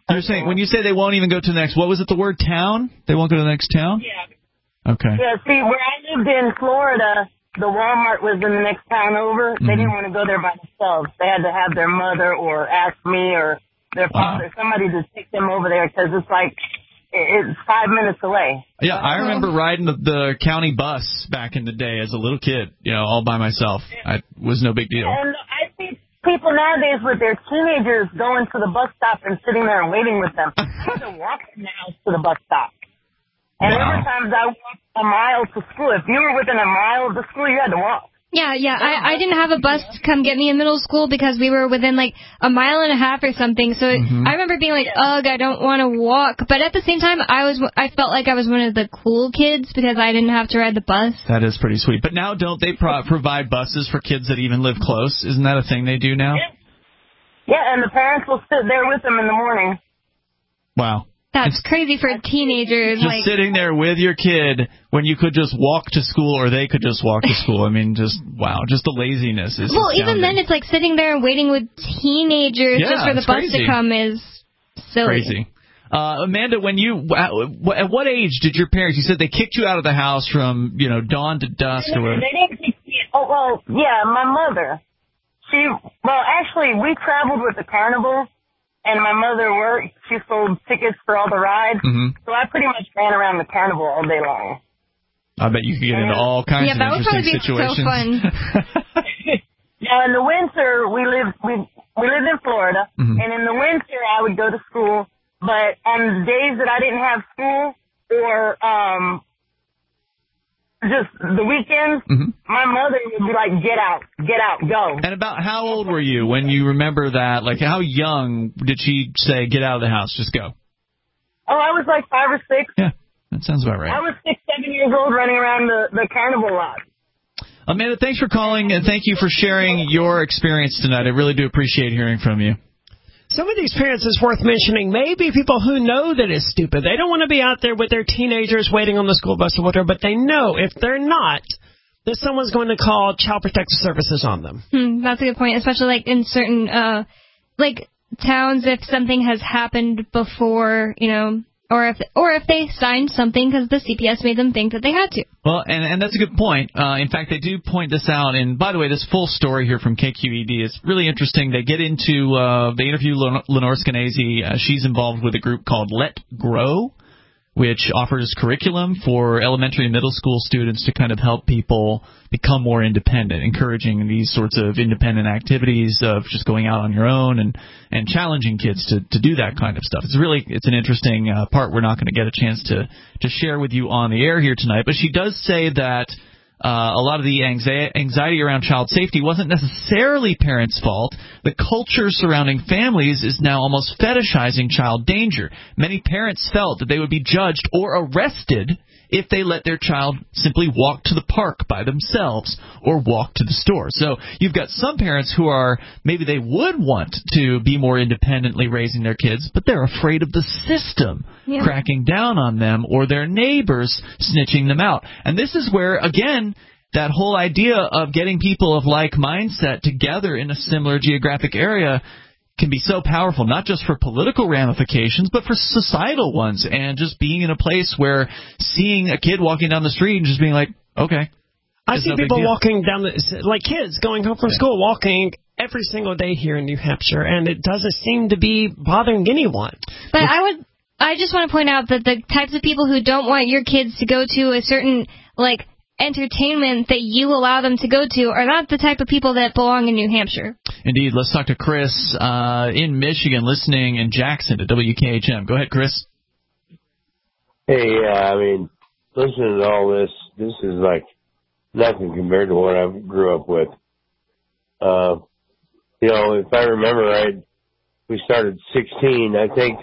You're saying, when you say they won't even go to the next, what was it, the word town? They won't go to the next town? Yeah. Okay. Yeah, see, where I lived in Florida, the Walmart was in the next town over. They didn't want to go there by themselves. They had to have their mother or ask me or their father, somebody to take them over there because it's like, it's 5 minutes away. Yeah, I remember riding the county bus back in the day as a little kid, all by myself. It was no big deal. And I see people nowadays with their teenagers going to the bus stop and sitting there and waiting with them. I had to walk from the house to the bus stop. And every time I walked a mile to school, if you were within a mile of the school, you had to walk. Yeah. I didn't have a bus to come get me in middle school because we were within like a mile and a half or something. So I remember being like, ugh, I don't want to walk. But at the same time, I felt like I was one of the cool kids because I didn't have to ride the bus. That is pretty sweet. But now don't they provide buses for kids that even live close? Isn't that a thing they do now? Yeah, and the parents will sit there with them in the morning. Wow. That's crazy for teenagers. Just sitting there with your kid when you could just walk to school or they could just walk to school. I mean, just the laziness is Well, even then it's like sitting there and waiting with teenagers just for the bus to come is silly. Crazy. Amanda, at what age did your parents, you said they kicked you out of the house from, dawn to dusk or whatever? They didn't kick me. Oh, well, yeah, my mother. Actually, we traveled with the carnival. And my mother worked. She sold tickets for all the rides. So I pretty much ran around the carnival all day long. I bet you could get into all kinds of interesting situations. Yeah, that would probably be so fun. Now, in the winter, we lived in Florida. And in the winter, I would go to school. But on the days that I didn't have school or just the weekends, my mother would be like, get out, go. And about how old were you when you remember that? Like, how young did she say, get out of the house, just go? Oh, I was like 5 or 6. Yeah, that sounds about right. I was 6, 7 years old running around the carnival lot. Amanda, thanks for calling, and thank you for sharing your experience tonight. I really do appreciate hearing from you. Some of these parents, is worth mentioning, may be people who know that it's stupid. They don't want to be out there with their teenagers waiting on the school bus or whatever, but they know if they're not, that someone's going to call Child Protective Services on them. That's a good point, especially like in certain towns if something has happened before, or if they signed something because the CPS made them think that they had to. Well, and that's a good point. In fact, they do point this out. And by the way, this full story here from KQED is really interesting. They get into they interview Lenore Skenazy. She's involved with a group called Let Grow, which offers curriculum for elementary and middle school students to kind of help people become more independent, encouraging these sorts of independent activities of just going out on your own and challenging kids to do that kind of stuff. It's an interesting part we're not going to get a chance to share with you on the air here tonight. But she does say that a lot of the anxiety around child safety wasn't necessarily parents' fault. The culture surrounding families is now almost fetishizing child danger. Many parents felt that they would be judged or arrested if they let their child simply walk to the park by themselves or walk to the store. So you've got some parents who are, maybe they would want to be more independently raising their kids, but they're afraid of the system cracking down on them or their neighbors snitching them out. And this is where, again, that whole idea of getting people of like mindset together in a similar geographic area can be so powerful, not just for political ramifications, but for societal ones, and just being in a place where seeing a kid walking down the street and just being like, okay. I see people walking down like kids going home from school, walking every single day here in New Hampshire, and it doesn't seem to be bothering anyone. But I just want to point out that the types of people who don't want your kids to go to a certain, entertainment that you allow them to go to are not the type of people that belong in New Hampshire. Indeed. Let's talk to Chris in Michigan, listening in Jackson to WKHM. Go ahead, Chris. Hey, listening to all this is like nothing compared to what I grew up with. If I remember right, we started 16. I think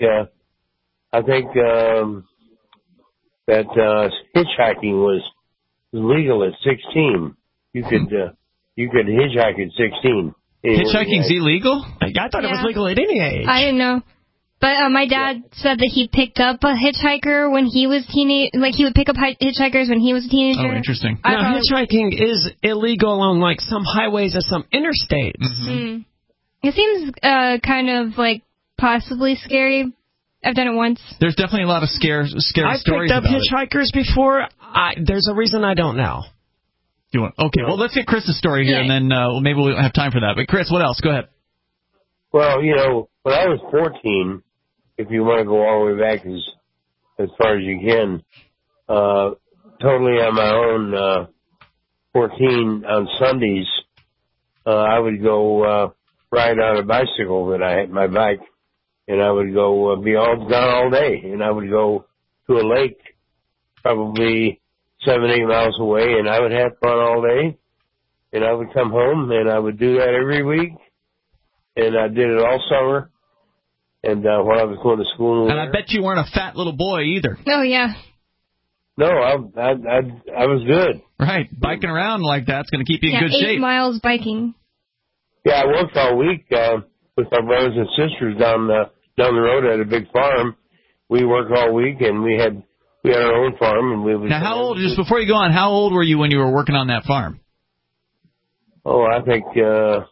that hitchhiking was legal at 16. You could hitchhike at 16. Hitchhiking's illegal? I thought it was legal at any age. I didn't know. But my dad said that he picked up a hitchhiker when he was he would pick up hitchhikers when he was a teenager. Oh, interesting. Now, hitchhiking is illegal on some highways and some interstates. It seems kind of possibly scary. I've done it once. There's definitely a lot of scary stories about it. I've picked up hitchhikers before. There's a reason I don't now. Okay, well, let's get Chris's story here, and then maybe we'll have time for that. But, Chris, what else? Go ahead. Well, when I was 14, if you want to go all the way back as far as you can, totally on my own, 14 on Sundays, I would go ride on a bicycle that I had, my bike, and I would go be gone all day, and I would go to a lake probably 7-8 miles away, and I would have fun all day, and I would come home, and I would do that every week, and I did it all summer, and when I was going to school. And I bet you weren't a fat little boy either. Oh, yeah. No, I was good. Right, biking around like that's going to keep you in good shape. 8 miles biking. Yeah, I worked all week with my brothers and sisters down the road at a big farm. We worked all week, and we had our own farm, and we would. Now, how old? Just before you go on, how old were you when you were working on that farm? Oh, I think I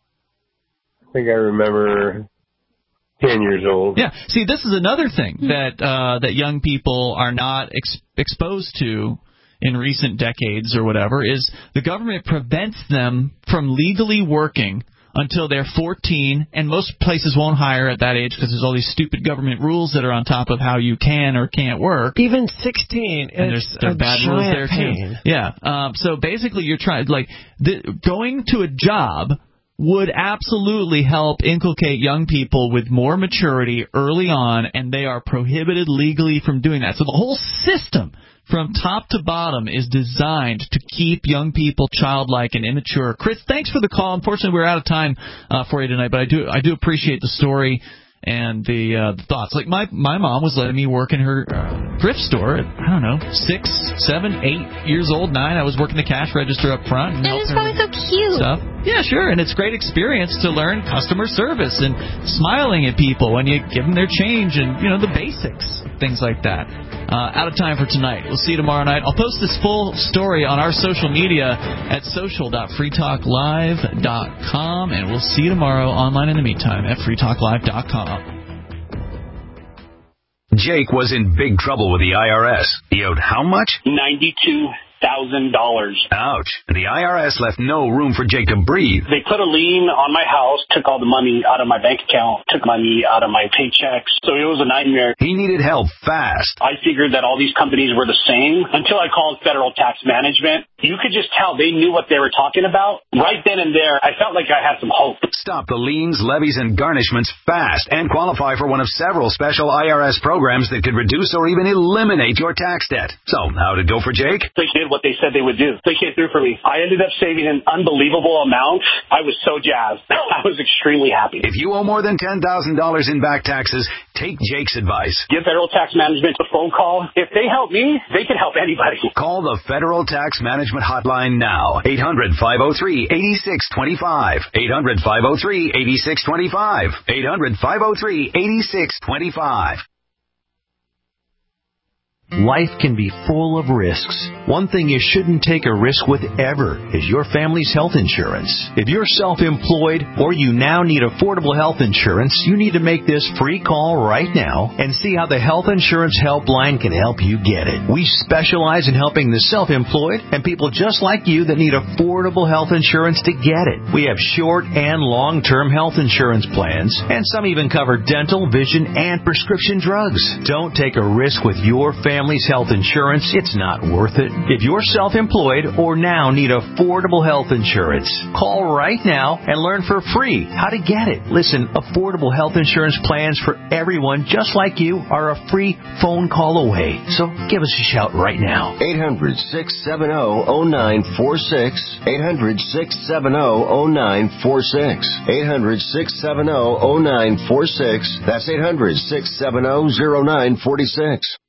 remember 10 years old. Yeah. See, this is another thing that young people are not exposed to in recent decades or whatever, is the government prevents them from legally working until they're 14, and most places won't hire at that age because there's all these stupid government rules that are on top of how you can or can't work. Even 16, and it's there's bad rules there pain. too. Yeah. So basically, you're trying going to a job would absolutely help inculcate young people with more maturity early on, and they are prohibited legally from doing that. So the whole system, from top to bottom, is designed to keep young people childlike and immature. Chris, thanks for the call. Unfortunately, we're out of time for you tonight, but I do appreciate the story and the thoughts. Like my mom was letting me work in her thrift store at, I don't know, 6, 7, 8 years old, 9. I was working the cash register up front. And it's probably so cute. Stuff. Yeah, sure, and it's a great experience to learn customer service and smiling at people when you give them their change and, the basics, things like that. Out of time for tonight. We'll see you tomorrow night. I'll post this full story on our social media at social.freetalklive.com, and we'll see you tomorrow online in the meantime at freetalklive.com. Jake was in big trouble with the IRS. He owed how much? $92,000. Ouch. And the IRS left no room for Jake to breathe. They put a lien on my house, took all the money out of my bank account, took money out of my paychecks. So it was a nightmare. He needed help fast. I figured that all these companies were the same until I called Federal Tax Management. You could just tell they knew what they were talking about. Right then and there, I felt like I had some hope. Stop the liens, levies, and garnishments fast and qualify for one of several special IRS programs that could reduce or even eliminate your tax debt. So, how'd it go for Jake? They did what they said they would do. They came through for me. I ended up saving an unbelievable amount. I was so jazzed. I was extremely happy. If you owe more than $10,000 in back taxes, take Jake's advice. Give Federal Tax Management a phone call. If they help me, they can help anybody. Call the Federal Tax Management hotline now. 800-503-8625. 800-503-8625. 800-503-8625. Life can be full of risks. One thing you shouldn't take a risk with ever is your family's health insurance. If you're self-employed or you now need affordable health insurance, you need to make this free call right now and see how the Health Insurance Helpline can help you get it. We specialize in helping the self-employed and people just like you that need affordable health insurance to get it. We have short and long-term health insurance plans, and some even cover dental, vision, and prescription drugs. Don't take a risk with your family's health insurance. It's not worth it. If you're self-employed or now need affordable health insurance, call right now and learn for free how to get it. Listen, affordable health insurance plans for everyone just like you are a free phone call away. So give us a shout right now. 800-670-0946. 800-670-0946. 800-670-0946. That's 800-670-0946.